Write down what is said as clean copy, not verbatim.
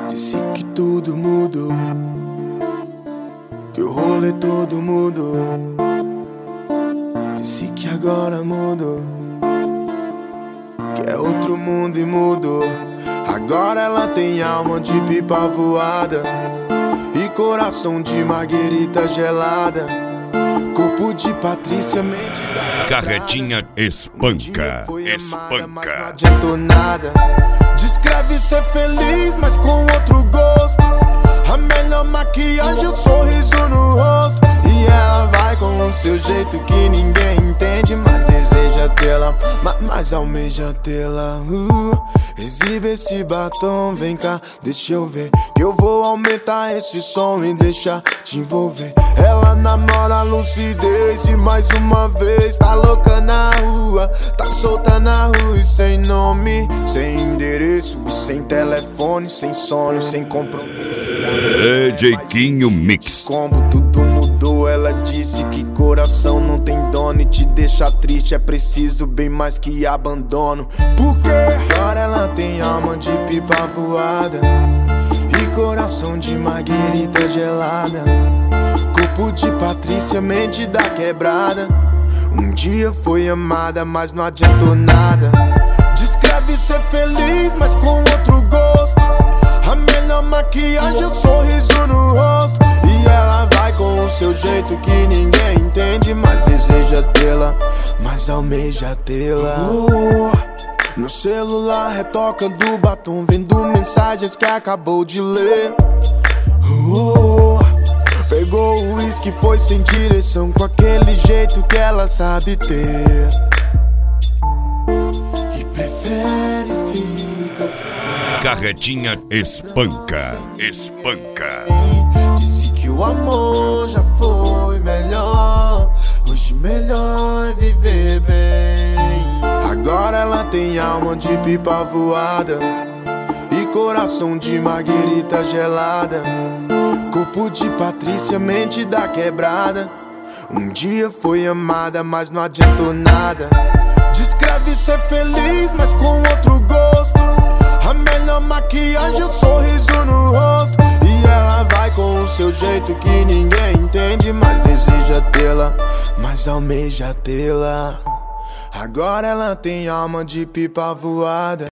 Disse que tudo mudou, que o rolê todo mudou. Disse que agora mudou, que é outro mundo e mudou. Agora ela tem alma de pipa voada e coração de marguerita gelada, corpo de Patrícia, mente da Carretinha espanca, espanca. não adiantou nada. Descreve ser feliz, mas com outro gosto. A melhor maquiagem é o sorriso no rosto. E ela vai com o seu jeito que ninguém entende, mas deseja tê-la, mas almeja tê-la. Exibe esse batom, vem cá, deixa eu ver, que eu vou aumentar esse som e deixar te envolver. Ela namora a lucidez e mais uma vez tá louca na rua, tá solta na rua e sem nome, sem endereço, e sem telefone, sem sono, sem compromisso. DJ Quinho Mix. Combo, tudo mudou, ela disse que coração não tem dono e te deixa triste, é preciso bem mais que abandono. Porque agora ela tem alma de pipa voada e coração de marguerita gelada, corpo de Patrícia, mente da quebrada. Um dia foi amada, mas não adiantou nada. Descreve ser feliz, mas com outro gosto. A melhor maquiagem é o sorriso no rosto. E ela vai com o seu jeito que ninguém entende, mas deseja tê-la, mas almeja tê-la. No celular retocando batom, vendo mensagens que acabou de ler. Pegou o uísque, foi sem direção, com aquele jeito que ela sabe ter. E prefere ficar só. Carretinha espanca, espanca. Disse que o amor já foi melhor, hoje melhor é viver bem. Agora ela tem alma de pipa voada e coração de marguerita gelada, corpo de Patrícia, mente da quebrada. Um dia foi amada, mas não adiantou nada. Descreve ser feliz, mas com outro gosto. A melhor maquiagem é o sorriso no rosto. E ela vai com o seu jeito que ninguém entende, mas deseja tê-la, mas almeja tê-la. Agora ela tem alma de pipa voada.